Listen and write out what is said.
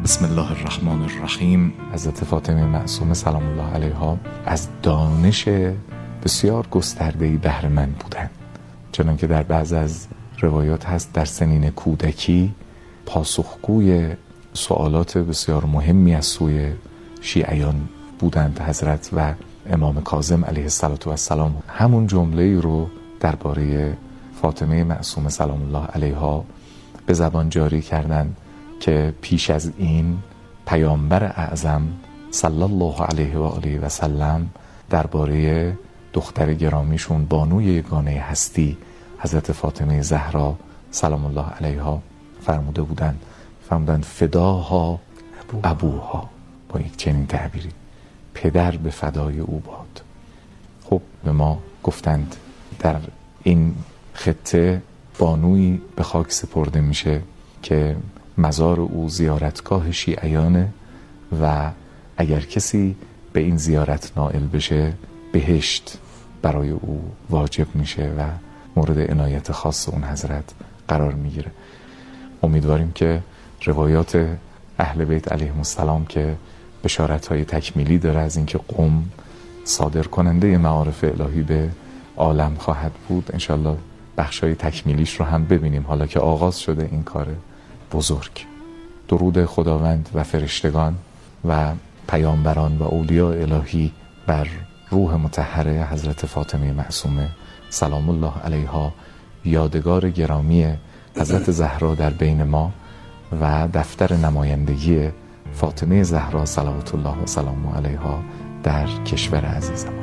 بسم الله الرحمن الرحیم. حضرت فاطمه معصومه سلام الله علیها از دانش بسیار گسترده‌ای بهره مند بودند، چنان که در بعض از روایات هست در سنین کودکی پاسخگوی سوالات بسیار مهمی از سوی شیعیان بودند حضرت و امام کاظم علیه السلام. همون جمله‌ای رو درباره فاطمه معصومه سلام الله علیها به زبان جاری کردند که پیش از این پیامبر اعظم صلی الله علیه و آله و سلم درباره دختر گرامیشون بانوی یگانه هستی حضرت فاطمه زهرا سلام الله علیها فرمودند فداها ابوها، با یک چنین تعبیری، پدر به فدای او باد. خب به ما گفتند در این خطه بانوی به خاک سپرده میشه که مزار او زیارتگاه شیعیانه و اگر کسی به این زیارت نائل بشه بهشت برای او واجب میشه و مورد عنایت خاص اون حضرت قرار میگیره. امیدواریم که روایات اهل بیت علیهم السلام که بشارت‌های تکمیلی داره از اینکه قم صادر کننده معارف الهی به عالم خواهد بود، انشالله بخشای تکمیلیش رو هم ببینیم حالا که آغاز شده این کار بزرگ. درود خداوند و فرشتگان و پیامبران و اولیاء الهی بر روح مطهره حضرت فاطمه معصومه سلام الله علیها، یادگار گرامی حضرت زهرا در بین ما و دفتر نمایندگی فاطمه زهرا صلوات الله و سلامه علیها در کشور عزیزم.